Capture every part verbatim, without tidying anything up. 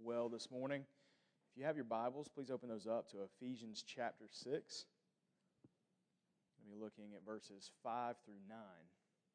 well this morning. If you have your Bibles, please open those up to Ephesians chapter six. We'll be looking at verses five through nine.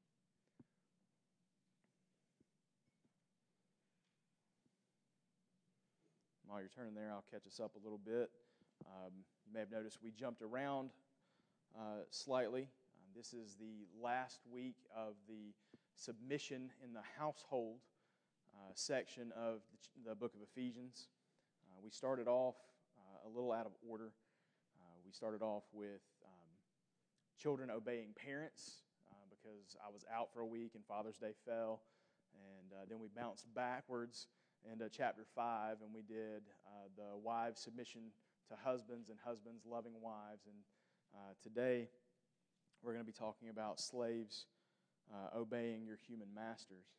While you're turning there, I'll catch us up a little bit. Um, you may have noticed we jumped around uh, slightly. Um, this is the last week of the submission in the household uh, section of the, the book of Ephesians. Uh, we started off uh, a little out of order. Uh, we started off with um, children obeying parents uh, because I was out for a week and Father's Day fell. And uh, then we bounced backwards into chapter five, and we did uh, the wives' submission to husbands and husbands loving wives. And uh, today we're going to be talking about slaves uh, obeying your human masters.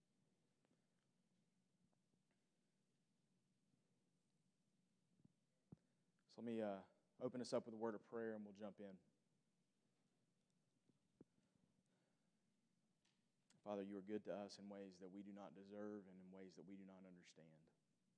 So let me uh, open us up with a word of prayer and we'll jump in. Father, you are good to us in ways that we do not deserve and in ways that we do not understand.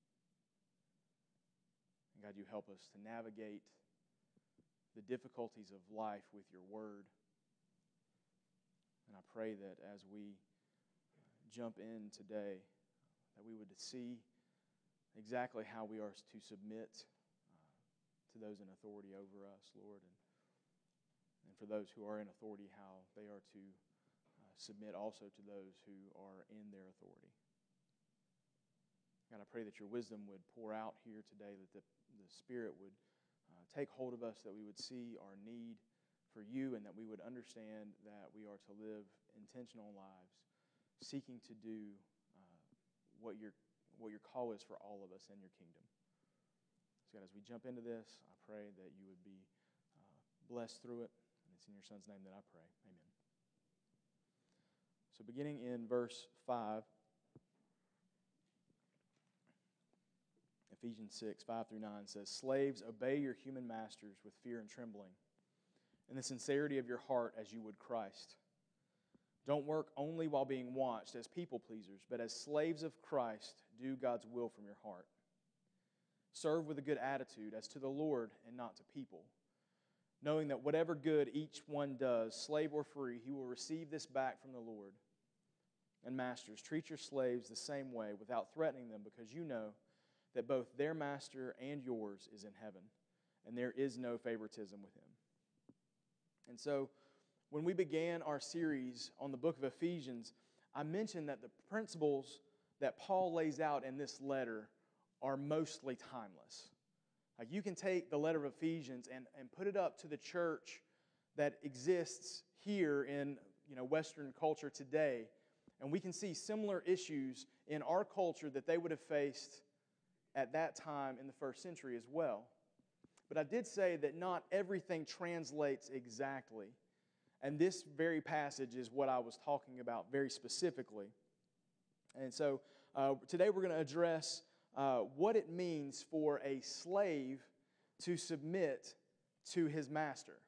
And God, you help us to navigate the difficulties of life with your word. And I pray that as we jump in today, that we would see exactly how we are to submit uh, to those in authority over us, Lord. And, and for those who are in authority, how they are to uh, submit also to those who are in their authority. God, I pray that your wisdom would pour out here today, that the, the Spirit would uh, take hold of us, that we would see our need for you, and that we would understand that we are to live intentional lives, seeking to do uh, what your what your call is for all of us in your kingdom. So God, as we jump into this, I pray that you would be uh, blessed through it, and it's in your Son's name that I pray. Amen. So beginning in verse five, Ephesians six, five through nine says, "Slaves, obey your human masters with fear and trembling, in the sincerity of your heart as you would Christ. Don't work only while being watched as people pleasers, but as slaves of Christ, do God's will from your heart. Serve with a good attitude as to the Lord and not to people, knowing that whatever good each one does, slave or free, he will receive this back from the Lord. And masters, treat your slaves the same way without threatening them, because you know that both their master and yours is in heaven, and there is no favoritism with him." And so, when we began our series on the book of Ephesians, I mentioned that the principles that Paul lays out in this letter are mostly timeless. Like, you can take the letter of Ephesians and, and put it up to the church that exists here in, you know, Western culture today, and we can see similar issues in our culture that they would have faced at that time in the first century as well. But I did say that not everything translates exactly. And this very passage is what I was talking about very specifically. And so uh, today we're going to address uh, what it means for a slave to submit to his master.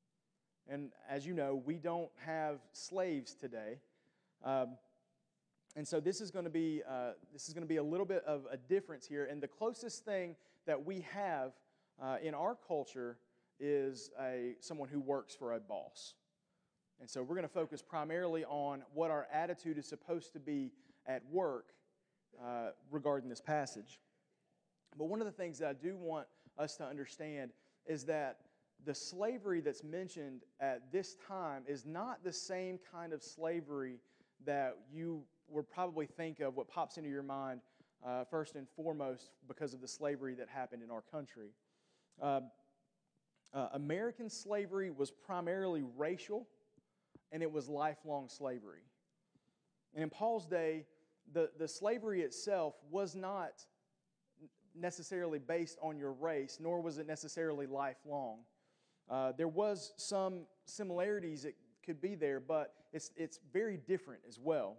And as you know, we don't have slaves today. Um, and so this is going to be uh, this is going to be a little bit of a difference here. And the closest thing that we have Uh, in our culture is a someone who works for a boss. And so we're going to focus primarily on what our attitude is supposed to be at work uh, regarding this passage. But one of the things that I do want us to understand is that the slavery that's mentioned at this time is not the same kind of slavery that you would probably think of, what pops into your mind uh, first and foremost because of the slavery that happened in our country. Uh, uh, American slavery was primarily racial, and it was lifelong slavery. And in Paul's day, the, the slavery itself was not necessarily based on your race, nor was it necessarily lifelong. Uh, there was some similarities that could be there, but it's, it's very different as well.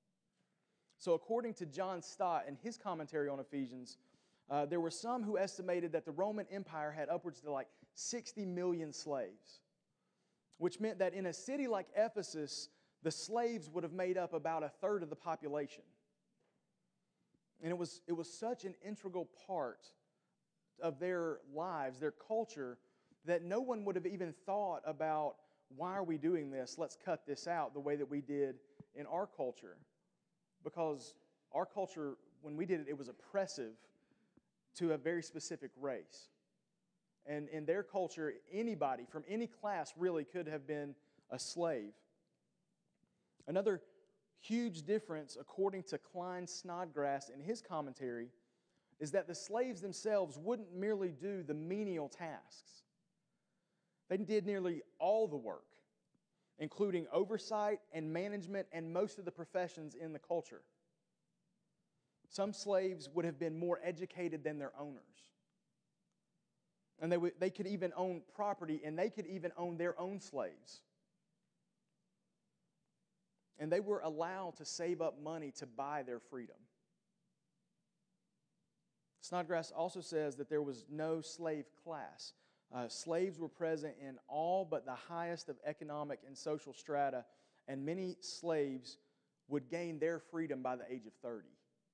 So according to John Stott in his commentary on Ephesians, Uh, there were some who estimated that the Roman Empire had upwards to like sixty million slaves, which meant that in a city like Ephesus, the slaves would have made up about a third of the population. And it was, it was such an integral part of their lives, their culture, that no one would have even thought about, why are we doing this? Let's cut this out the way that we did in our culture. Because our culture, when we did it, it was oppressive to a very specific race. And in their culture, anybody from any class really could have been a slave. Another huge difference, according to Klein Snodgrass in his commentary, is that the slaves themselves wouldn't merely do the menial tasks. They did nearly all the work, including oversight and management and most of the professions in the culture. Some slaves would have been more educated than their owners. And they, would, they could even own property, and they could even own their own slaves. And they were allowed to save up money to buy their freedom. Snodgrass also says that there was no slave class. Uh, slaves were present in all but the highest of economic and social strata, and many slaves would gain their freedom by the age of thirty.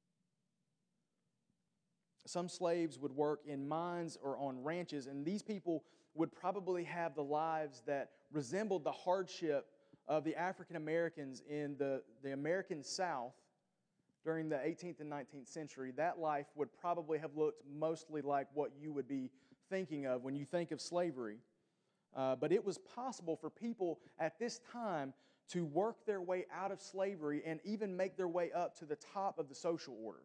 Some slaves would work in mines or on ranches, and these people would probably have the lives that resembled the hardship of the African Americans in the, the American South during the eighteenth and nineteenth century. That life would probably have looked mostly like what you would be thinking of when you think of slavery. Uh, but it was possible for people at this time to work their way out of slavery and even make their way up to the top of the social order.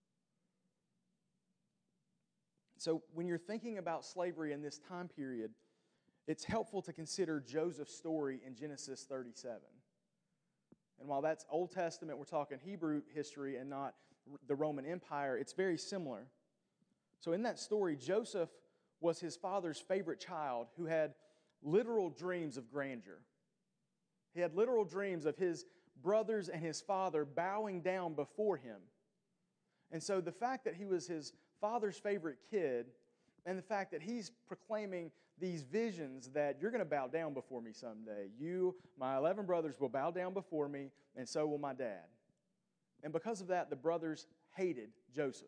So when you're thinking about slavery in this time period, it's helpful to consider Joseph's story in Genesis thirty-seven. And while that's Old Testament, we're talking Hebrew history and not the Roman Empire, it's very similar. So in that story, Joseph was his father's favorite child who had literal dreams of grandeur. He had literal dreams of his brothers and his father bowing down before him. And so the fact that he was his father's favorite kid, and the fact that he's proclaiming these visions that you're going to bow down before me someday. You, my eleven brothers, will bow down before me, and so will my dad. And because of that, the brothers hated Joseph.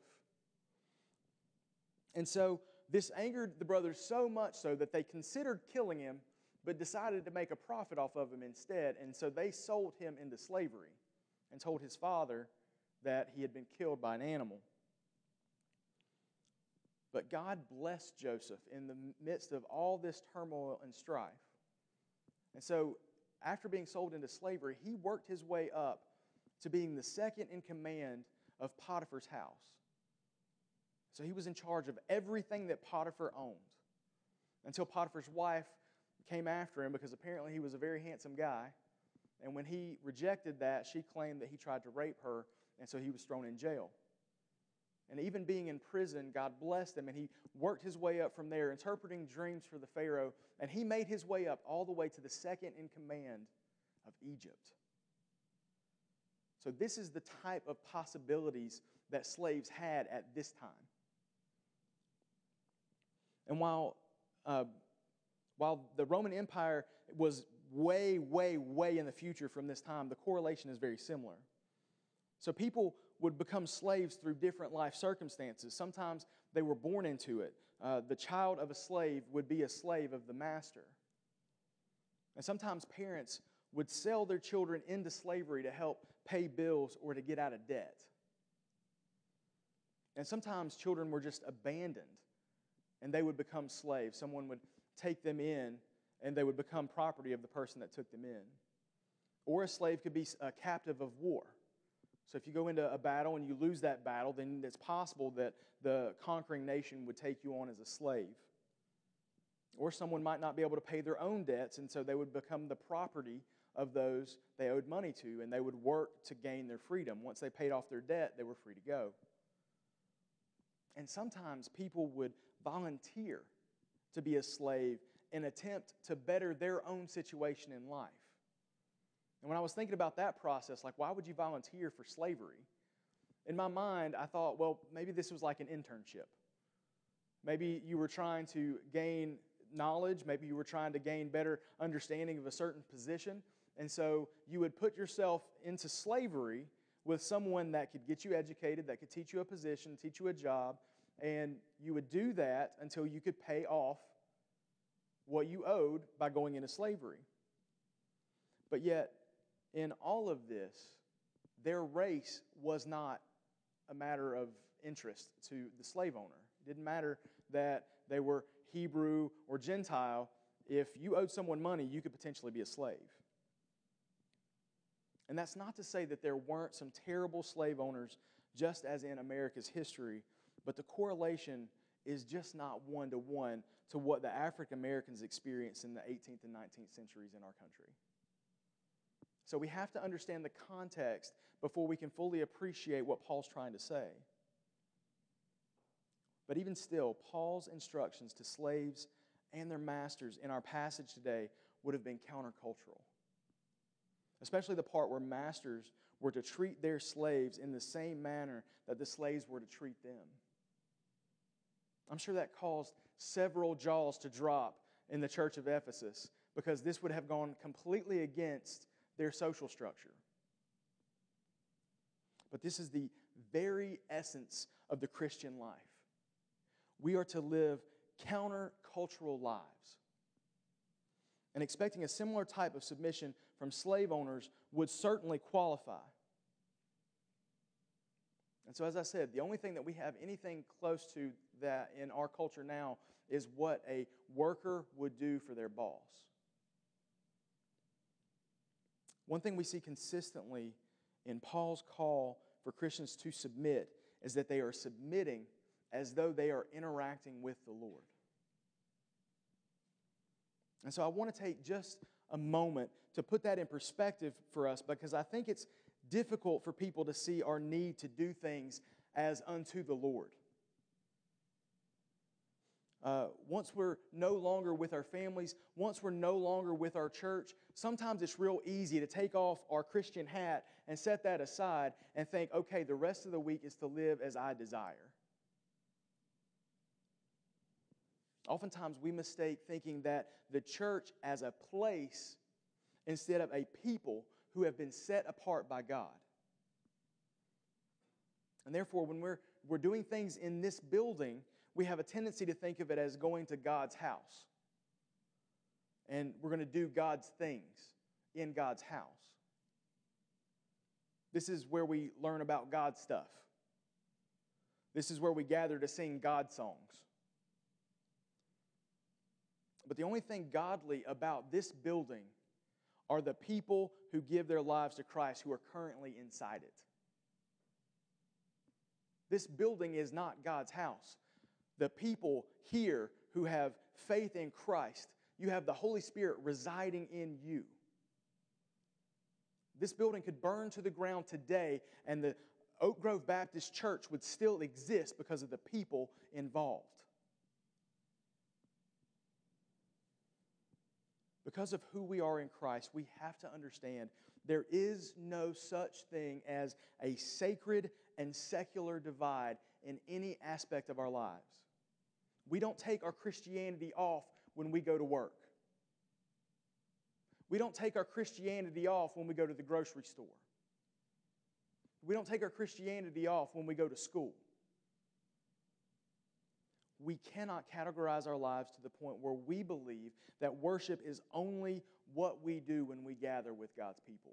And so this angered the brothers so much so that they considered killing him, but decided to make a profit off of him instead. And so they sold him into slavery and told his father that he had been killed by an animal. But God blessed Joseph in the midst of all this turmoil and strife. And so, after being sold into slavery, he worked his way up to being the second in command of Potiphar's house. So he was in charge of everything that Potiphar owned, until Potiphar's wife came after him because apparently he was a very handsome guy. And when he rejected that, she claimed that he tried to rape her, and so he was thrown in jail. And even being in prison, God blessed him, and he worked his way up from there, interpreting dreams for the Pharaoh, and he made his way up all the way to the second in command of Egypt. So this is the type of possibilities that slaves had at this time. And while, uh, while the Roman Empire was way, way, way in the future from this time, the correlation is very similar. So people would become slaves through different life circumstances. Sometimes they were born into it. Uh, the child of a slave would be a slave of the master. And sometimes parents would sell their children into slavery to help pay bills or to get out of debt. And sometimes children were just abandoned and they would become slaves. Someone would take them in and they would become property of the person that took them in. Or a slave could be a captive of war. So if you go into a battle and you lose that battle, then it's possible that the conquering nation would take you on as a slave. Or someone might not be able to pay their own debts, and so they would become the property of those they owed money to, and they would work to gain their freedom. Once they paid off their debt, they were free to go. And sometimes people would volunteer to be a slave and attempt to better their own situation in life. And when I was thinking about that process, like, why would you volunteer for slavery? In my mind, I thought, well, maybe this was like an internship. Maybe you were trying to gain knowledge. Maybe you were trying to gain better understanding of a certain position. And so you would put yourself into slavery with someone that could get you educated, that could teach you a position, teach you a job, and you would do that until you could pay off what you owed by going into slavery. But yet, in all of this, their race was not a matter of interest to the slave owner. It didn't matter that they were Hebrew or Gentile. If you owed someone money, you could potentially be a slave. And that's not to say that there weren't some terrible slave owners, just as in America's history, but the correlation is just not one-to-one to what the African Americans experienced in the eighteenth and nineteenth centuries in our country. So we have to understand the context before we can fully appreciate what Paul's trying to say. But even still, Paul's instructions to slaves and their masters in our passage today would have been countercultural. Especially the part where masters were to treat their slaves in the same manner that the slaves were to treat them. I'm sure that caused several jaws to drop in the church of Ephesus, because this would have gone completely against their social structure. But this is the very essence of the Christian life. We are to live counter-cultural lives. And expecting a similar type of submission from slave owners would certainly qualify. And so, as I said, the only thing that we have anything close to that in our culture now is what a worker would do for their boss. One thing we see consistently in Paul's call for Christians to submit is that they are submitting as though they are interacting with the Lord. And so I want to take just a moment to put that in perspective for us, because I think it's difficult for people to see our need to do things as unto the Lord. Uh, once we're no longer with our families, once we're no longer with our church, sometimes it's real easy to take off our Christian hat and set that aside and think, okay, the rest of the week is to live as I desire. Oftentimes we mistake thinking that the church as a place instead of a people who have been set apart by God. And therefore, when we're, we're doing things in this building, we have a tendency to think of it as going to God's house. And we're going to do God's things in God's house. This is where we learn about God's stuff. This is where we gather to sing God songs. But the only thing godly about this building are the people who give their lives to Christ who are currently inside it. This building is not God's house. The people here who have faith in Christ, you have the Holy Spirit residing in you. This building could burn to the ground today, and the Oak Grove Baptist Church would still exist because of the people involved. Because of who we are in Christ, we have to understand there is no such thing as a sacred and secular divide in any aspect of our lives. We don't take our Christianity off when we go to work. We don't take our Christianity off when we go to the grocery store. We don't take our Christianity off when we go to school. We cannot categorize our lives to the point where we believe that worship is only what we do when we gather with God's people.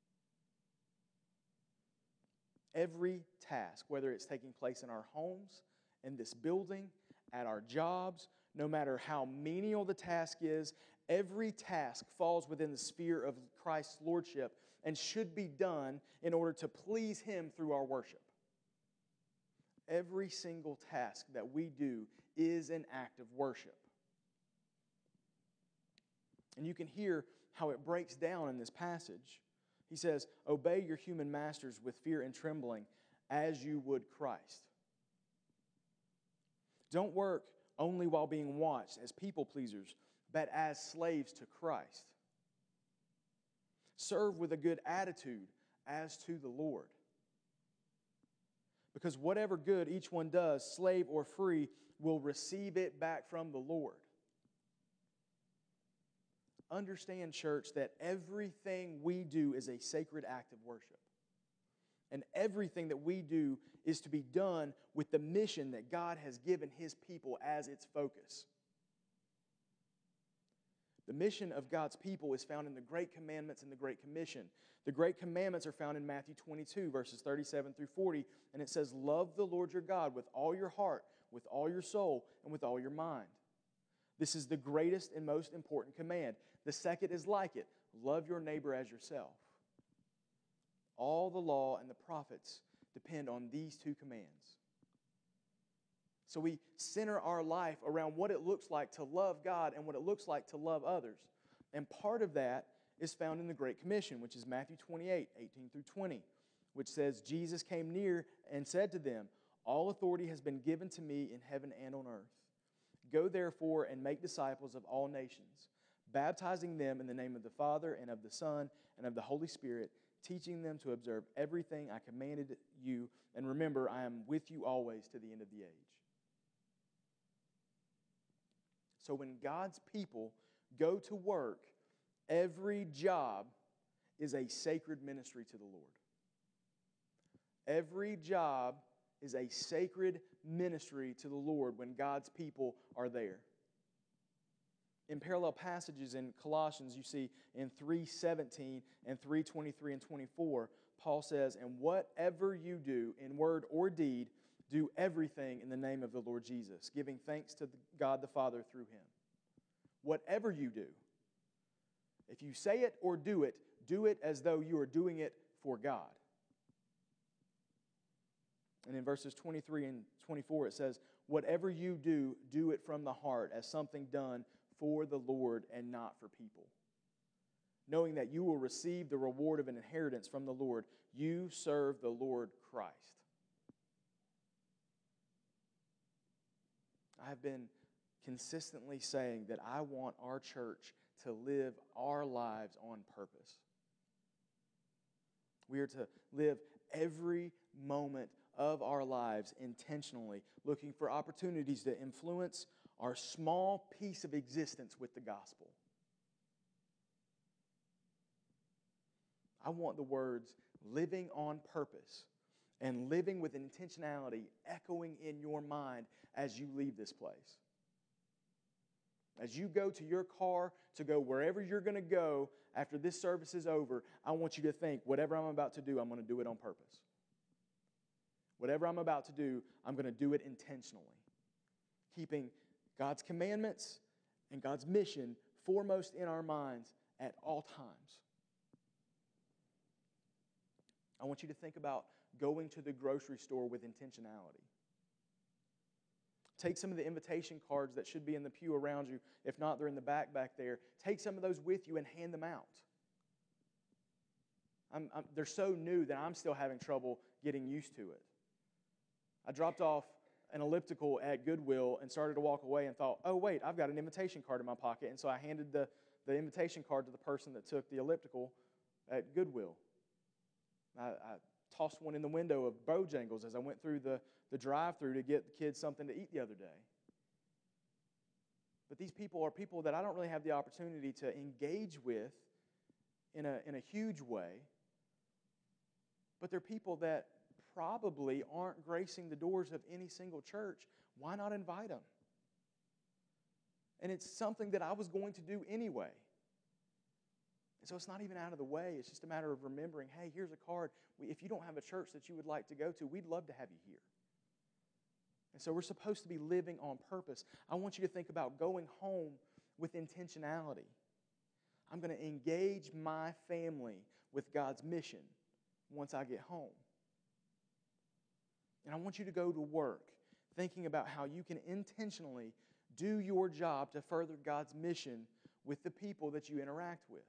Every task, whether it's taking place in our homes, in this building, at our jobs, no matter how menial the task is, every task falls within the sphere of Christ's lordship and should be done in order to please Him through our worship. Every single task that we do is an act of worship. And you can hear how it breaks down in this passage. He says, obey your human masters with fear and trembling as you would Christ. Don't work only while being watched as people pleasers, but as slaves to Christ. Serve with a good attitude as to the Lord. Because whatever good each one does, slave or free, will receive it back from the Lord. Understand, church, that everything we do is a sacred act of worship. And everything that we do is to be done with the mission that God has given His people as its focus. The mission of God's people is found in the Great Commandments and the Great Commission. The Great Commandments are found in Matthew twenty-two, verses thirty-seven through forty, and it says, "Love the Lord your God with all your heart, with all your soul, and with all your mind." This is the greatest and most important command. The second is like it, love your neighbor as yourself. All the law and the prophets depend on these two commands. So we center our life around what it looks like to love God and what it looks like to love others. And part of that is found in the Great Commission, which is Matthew twenty-eight, eighteen through twenty, which says, "Jesus came near and said to them, 'All authority has been given to me in heaven and on earth. Go therefore and make disciples of all nations, baptizing them in the name of the Father and of the Son and of the Holy Spirit, teaching them to observe everything I commanded you. And remember, I am with you always to the end of the age.'" So when God's people go to work, every job is a sacred ministry to the Lord. Every job is a sacred ministry to the Lord when God's people are there. In parallel passages in Colossians, you see in three seventeen and three twenty-three and twenty-four, Paul says, "And whatever you do in word or deed, do everything in the name of the Lord Jesus, giving thanks to God the Father through Him." Whatever you do, if you say it or do it, do it as though you are doing it for God. And in verses twenty-three and twenty-four, it says, "Whatever you do, do it from the heart as something done for the Lord and not for people, knowing that you will receive the reward of an inheritance from the Lord. You serve the Lord Christ." I have been consistently saying that I want our church to live our lives on purpose. We are to live every moment of our lives intentionally, looking for opportunities to influence our small piece of existence with the gospel. I want the words "living on purpose" and "living with intentionality" echoing in your mind as you leave this place. As you go to your car to go wherever you're going to go after this service is over, I want you to think, whatever I'm about to do, I'm going to do it on purpose. Whatever I'm about to do, I'm going to do it intentionally, keeping God's commandments and God's mission foremost in our minds at all times. I want you to think about going to the grocery store with intentionality. Take some of the invitation cards that should be in the pew around you. If not, they're in the back back there. Take some of those with you and hand them out. I'm, I'm, they're so new that I'm still having trouble getting used to it. I dropped off an elliptical at Goodwill and started to walk away and thought, oh, wait, I've got an invitation card in my pocket. And so I handed the, the invitation card to the person that took the elliptical at Goodwill. I, I tossed one in the window of Bojangles as I went through the, the drive-thru to get the kids something to eat the other day. But these people are people that I don't really have the opportunity to engage with in a, in a huge way. But they're people that probably aren't gracing the doors of any single church. Why not invite them? And it's something that I was going to do anyway. And so it's not even out of the way. It's just a matter of remembering, hey, here's a card. If you don't have a church that you would like to go to, we'd love to have you here. And so we're supposed to be living on purpose. I want you to think about going home with intentionality. I'm going to engage my family with God's mission once I get home. And I want you to go to work thinking about how you can intentionally do your job to further God's mission with the people that you interact with.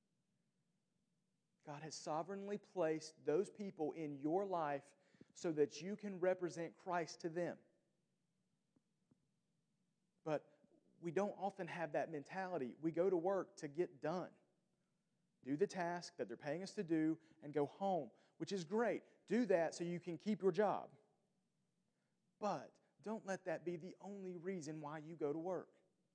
God has sovereignly placed those people in your life so that you can represent Christ to them. But we don't often have that mentality. We go to work to get done. Do the task that they're paying us to do and go home, which is great. Do that so you can keep your job. But don't let that be the only reason why you go to work.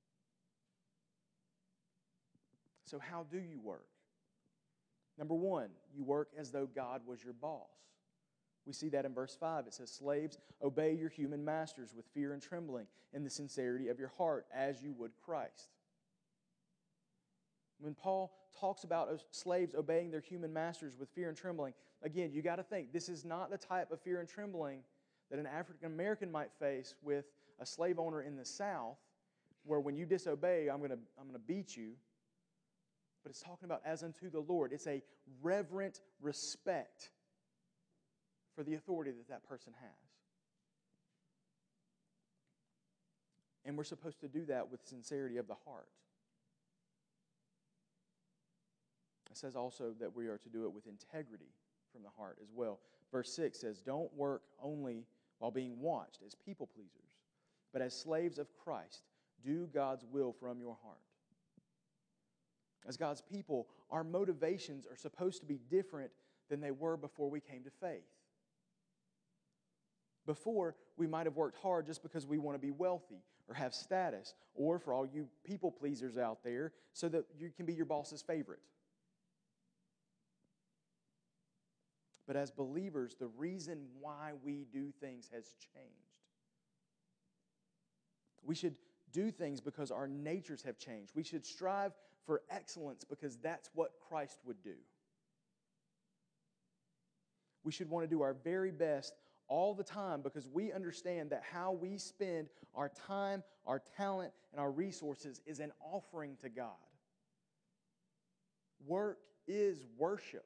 So how do you work? Number one, you work as though God was your boss. We see that in verse five. It says, slaves, obey your human masters with fear and trembling in the sincerity of your heart, as you would Christ. When Paul talks about slaves obeying their human masters with fear and trembling, again, you got to think, this is not the type of fear and trembling that an African American might face with a slave owner in the South, where when you disobey, I'm going to I'm going to beat you. But it's talking about as unto the Lord. It's a reverent respect for the authority that that person has. And we're supposed to do that with sincerity of the heart. It says also that we are to do it with integrity from the heart as well. Verse six says, don't work only while being watched as people pleasers, but as slaves of Christ, do God's will from your heart. As God's people, our motivations are supposed to be different than they were before we came to faith. Before, we might have worked hard just because we want to be wealthy or have status, or for all you people pleasers out there, so that you can be your boss's favorite. But as believers, the reason why we do things has changed. We should do things because our natures have changed. We should strive for excellence because that's what Christ would do. We should want to do our very best all the time because we understand that how we spend our time, our talent, and our resources is an offering to God. Work is worship.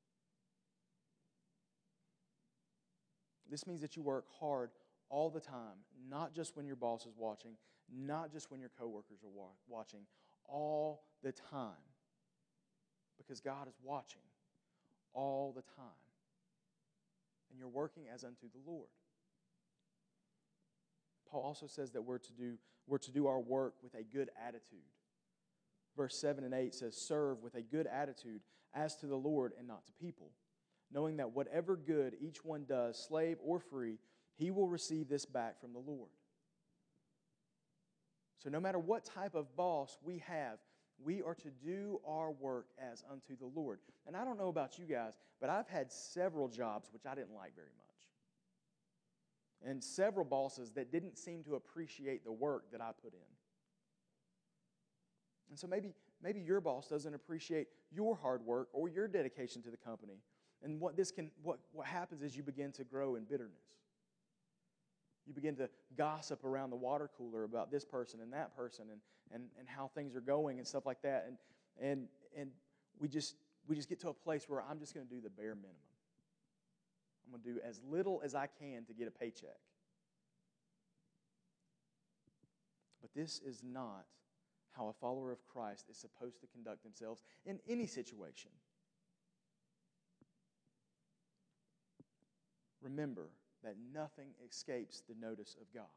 This means that you work hard all the time, not just when your boss is watching, not just when your coworkers are wa- watching, all the time. Because God is watching all the time. And you're working as unto the Lord. Paul also says that we're to do, we're to do our work with a good attitude. Verse seven and eight says, serve with a good attitude as to the Lord and not to people, knowing that whatever good each one does, slave or free, he will receive this back from the Lord. So no matter what type of boss we have, we are to do our work as unto the Lord. And I don't know about you guys, but I've had several jobs which I didn't like very much. And several bosses that didn't seem to appreciate the work that I put in. And so maybe, maybe your boss doesn't appreciate your hard work or your dedication to the company. And what this can what, what happens is you begin to grow in bitterness. You begin to gossip around the water cooler about this person and that person and, and, and how things are going and stuff like that. And and and we just we just get to a place where I'm just going to do the bare minimum. I'm going to do as little as I can to get a paycheck. But this is not how a follower of Christ is supposed to conduct themselves in any situation. Remember that nothing escapes the notice of God.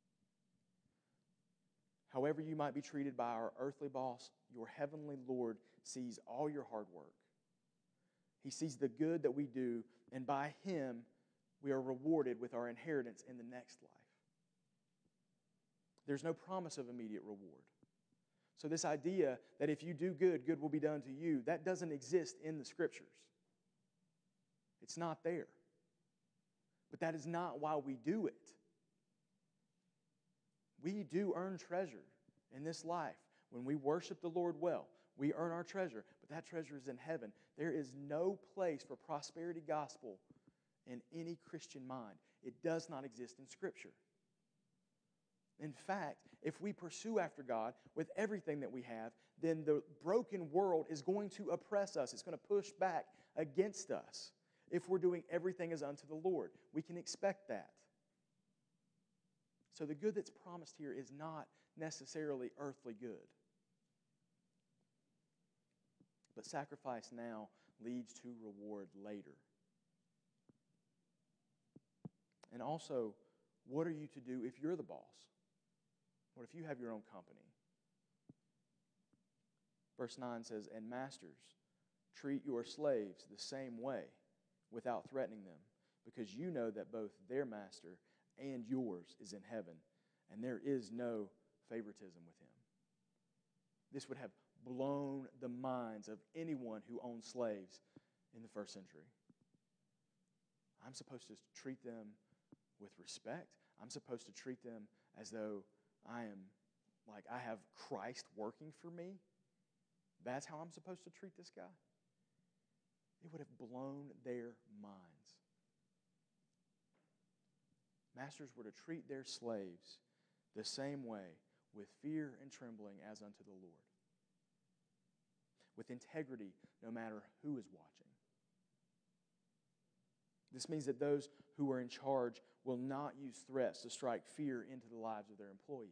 However you might be treated by our earthly boss, your heavenly Lord sees all your hard work. He sees the good that we do, and by Him, we are rewarded with our inheritance in the next life. There's no promise of immediate reward. So this idea that if you do good, good will be done to you, that doesn't exist in the Scriptures. It's not there. But that is not why we do it. We do earn treasure in this life. When we worship the Lord well, we earn our treasure, but that treasure is in heaven. There is no place for prosperity gospel in any Christian mind. It does not exist in Scripture. In fact, if we pursue after God with everything that we have, then the broken world is going to oppress us. It's going to push back against us. If we're doing everything as unto the Lord, we can expect that. So the good that's promised here is not necessarily earthly good. But sacrifice now leads to reward later. And also, what are you to do if you're the boss? What if you have your own company? Verse nine says, and masters, treat your slaves the same way, without threatening them, because you know that both their master and yours is in heaven, and there is no favoritism with him. This would have blown the minds of anyone who owned slaves in the first century. I'm supposed to treat them with respect. I'm supposed to treat them as though I am, like I have Christ working for me. That's how I'm supposed to treat this guy. It would have blown their minds. Masters were to treat their slaves the same way, with fear and trembling as unto the Lord. With integrity, no matter who is watching. This means that those who are in charge will not use threats to strike fear into the lives of their employees.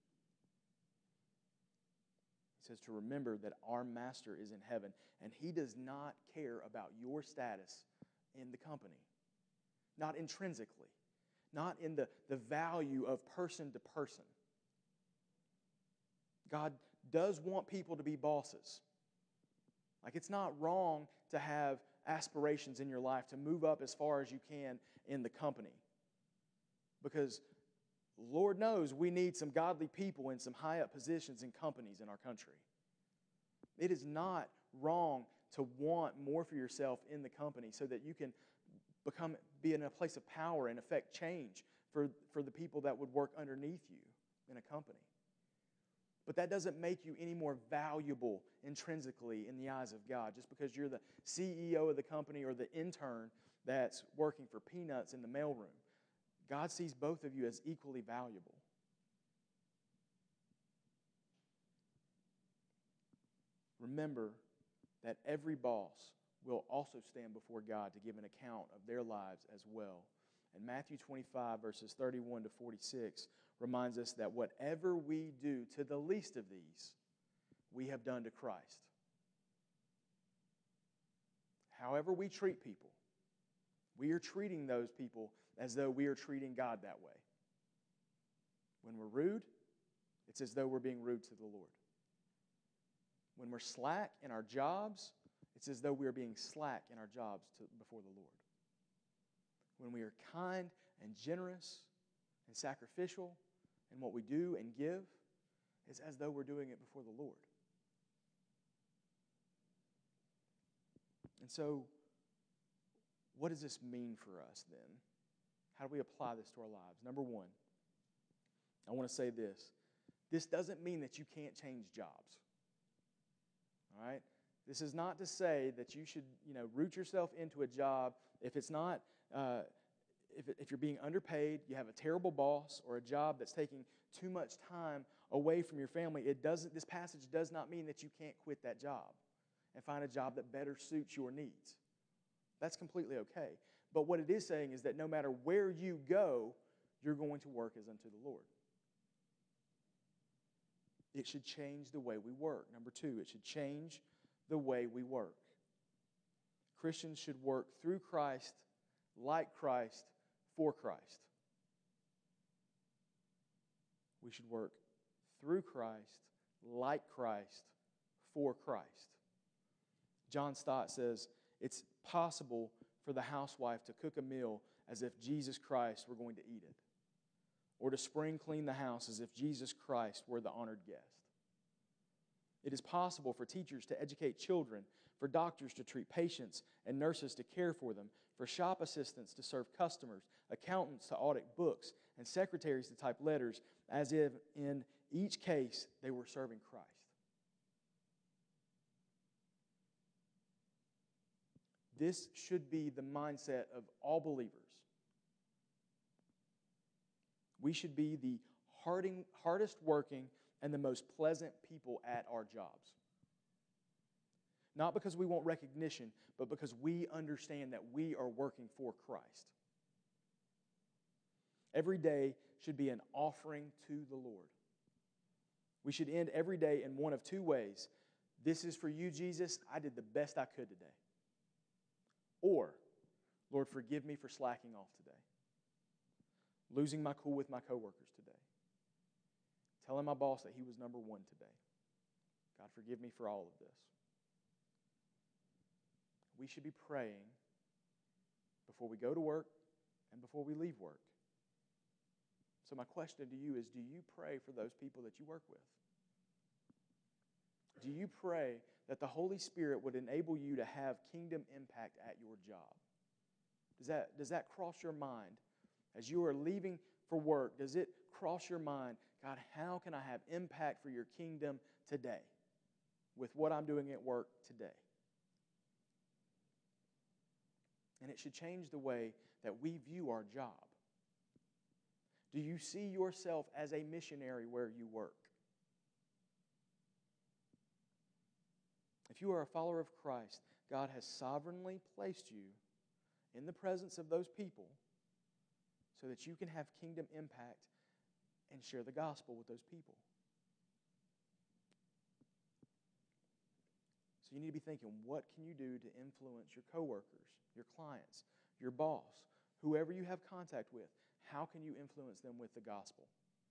He says to remember that our master is in heaven, and he does not care about your status in the company. Not intrinsically. Not in the, the value of person to person. God does want people to be bosses. Like, it's not wrong to have aspirations in your life to move up as far as you can in the company. Because Lord knows we need some godly people in some high up positions in companies in our country. It is not wrong to want more for yourself in the company so that you can become be in a place of power and affect change for, for the people that would work underneath you in a company. But that doesn't make you any more valuable intrinsically in the eyes of God. Just because you're the C E O of the company or the intern that's working for peanuts in the mailroom. God sees both of you as equally valuable. Remember that every boss will also stand before God to give an account of their lives as well. And Matthew twenty-five, verses thirty-one to forty-six, reminds us that whatever we do to the least of these, we have done to Christ. However we treat people, we are treating those people as though we are treating God that way. When we're rude, it's as though we're being rude to the Lord. When we're slack in our jobs, it's as though we are being slack in our jobs to, before the Lord. When we are kind and generous and sacrificial in what we do and give, it's as though we're doing it before the Lord. And so, what does this mean for us then? How do we apply this to our lives? Number one, I want to say this. This doesn't mean that you can't change jobs. All right? This is not to say that you should, you know, root yourself into a job if it's not, uh, if, if you're being underpaid, you have a terrible boss, or a job that's taking too much time away from your family. It doesn't. This passage does not mean that you can't quit that job and find a job that better suits your needs. That's completely okay. But what it is saying is that no matter where you go, you're going to work as unto the Lord. It should change the way we work. Number two, it should change the way we work. Christians should work through Christ, like Christ, for Christ. We should work through Christ, like Christ, for Christ. John Stott says, it's possible for the housewife to cook a meal as if Jesus Christ were going to eat it, or to spring clean the house as if Jesus Christ were the honored guest. It is possible for teachers to educate children, for doctors to treat patients, and nurses to care for them, for shop assistants to serve customers, accountants to audit books, and secretaries to type letters, as if in each case they were serving Christ. This should be the mindset of all believers. We should be the harding, hardest working and the most pleasant people at our jobs. Not because we want recognition, but because we understand that we are working for Christ. Every day should be an offering to the Lord. We should end every day in one of two ways. This is for you, Jesus. I did the best I could today. Or, Lord, forgive me for slacking off today. Losing my cool with my coworkers today. Telling my boss that he was number one today. God, forgive me for all of this. We should be praying before we go to work and before we leave work. So my question to you is, do you pray for those people that you work with? Do you pray that the Holy Spirit would enable you to have kingdom impact at your job? Does that, does that cross your mind? As you are leaving for work, does it cross your mind, God, how can I have impact for your kingdom today with what I'm doing at work today? And it should change the way that we view our job. Do you see yourself as a missionary where you work? If you are a follower of Christ, God has sovereignly placed you in the presence of those people so that you can have kingdom impact and share the gospel with those people. So you need to be thinking, what can you do to influence your coworkers, your clients, your boss, whoever you have contact with? How can you influence them with the gospel?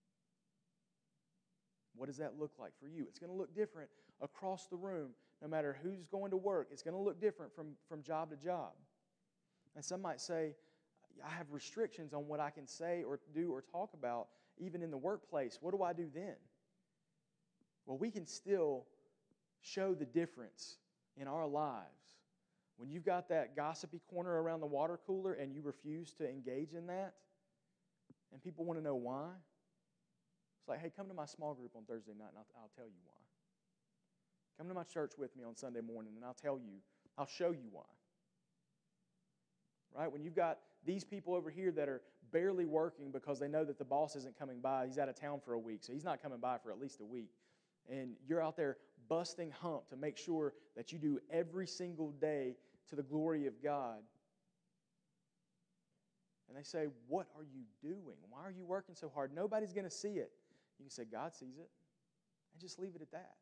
What does that look like for you? It's going to look different across the room. No matter who's going to work, it's going to look different from, from job to job. And some might say, I have restrictions on what I can say or do or talk about, even in the workplace. What do I do then? Well, we can still show the difference in our lives. When you've got that gossipy corner around the water cooler and you refuse to engage in that, and people want to know why, it's like, hey, come to my small group on Thursday night and I'll, I'll tell you why. Come to my church with me on Sunday morning and I'll tell you, I'll show you why. Right? When you've got these people over here that are barely working because they know that the boss isn't coming by, he's out of town for a week, so he's not coming by for at least a week. And you're out there busting hump to make sure that you do every single day to the glory of God. And they say, what are you doing? Why are you working so hard? Nobody's going to see it. You can say, God sees it, and just leave it at that.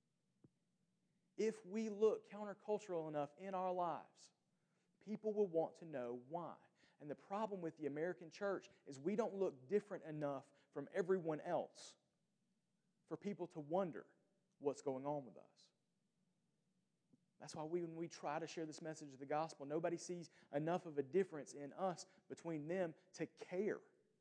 If we look countercultural enough in our lives, people will want to know why. And the problem with the American church is we don't look different enough from everyone else for people to wonder what's going on with us. That's why we, when we try to share this message of the gospel, nobody sees enough of a difference in us between them to care.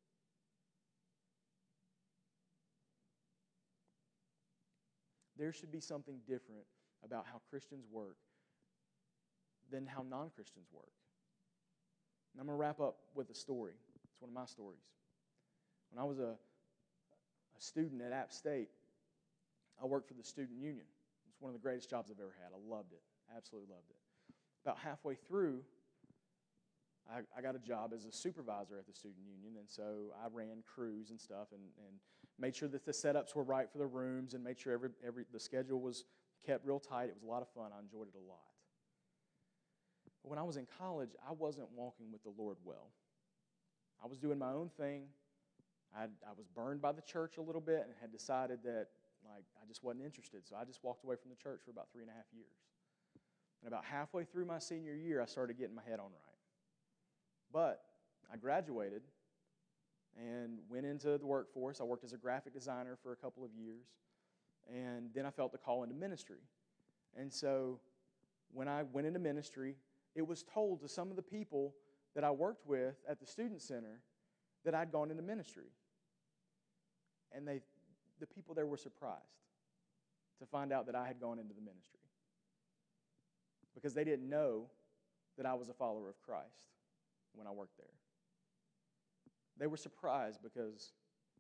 There should be something different about how Christians work than how non-Christians work. And I'm going to wrap up with a story. It's one of my stories. When I was a, a student at App State, I worked for the student union. It's one of the greatest jobs I've ever had. I loved it. Absolutely loved it. About halfway through, I, I got a job as a supervisor at the student union, and so I ran crews and stuff and, and made sure that the setups were right for the rooms and made sure every, every the schedule was kept real tight. It was a lot of fun. I enjoyed it a lot. But when I was in college, I wasn't walking with the Lord well. I was doing my own thing. I, I was burned by the church a little bit and had decided that like I just wasn't interested. So I just walked away from the church for about three and a half years. And about halfway through my senior year, I started getting my head on right. But I graduated and went into the workforce. I worked as a graphic designer for a couple of years. And then I felt the call into ministry. And so when I went into ministry, it was told to some of the people that I worked with at the student center that I'd gone into ministry. And they, the people there were surprised to find out that I had gone into the ministry, because they didn't know that I was a follower of Christ when I worked there. They were surprised because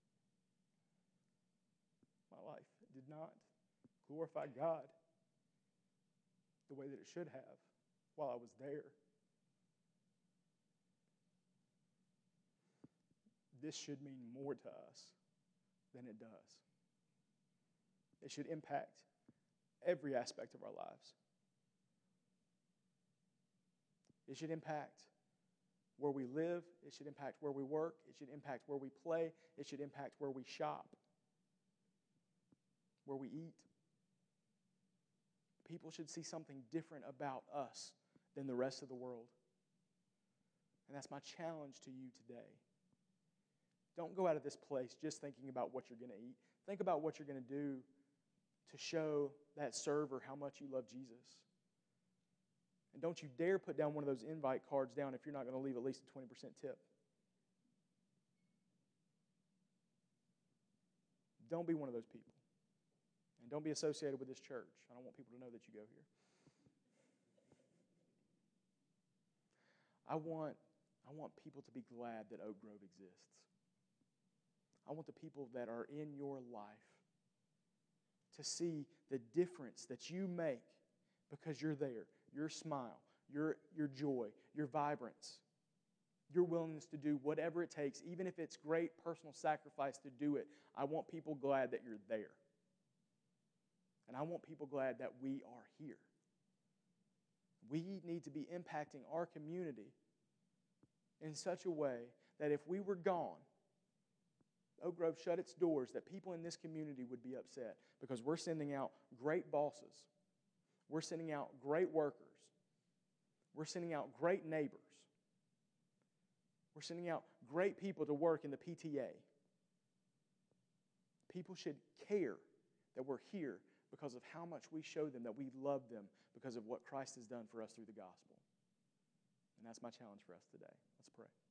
my life did not glorify God the way that it should have while I was there. This should mean more to us than it does. It should impact every aspect of our lives. It should impact where we live. It should impact where we work. It should impact where we play. It should impact where we shop, where we eat. People should see something different about us than the rest of the world. And that's my challenge to you today. Don't go out of this place just thinking about what you're going to eat. Think about what you're going to do to show that server how much you love Jesus. And don't you dare put down one of those invite cards down if you're not going to leave at least a twenty percent tip. Don't be one of those people. And don't be associated with this church. I don't want people to know that you go here. I want I want people to be glad that Oak Grove exists. I want the people that are in your life to see the difference that you make because you're there. Your smile, your, your joy, your vibrance, your willingness to do whatever it takes, even if it's great personal sacrifice to do it. I want people glad that you're there. And I want people glad that we are here. We need to be impacting our community in such a way that if we were gone, Oak Grove shut its doors, that people in this community would be upset because we're sending out great bosses. We're sending out great workers. We're sending out great neighbors. We're sending out great people to work in the P T A. People should care that we're here because of how much we show them that we love them because of what Christ has done for us through the gospel. And that's my challenge for us today. Let's pray.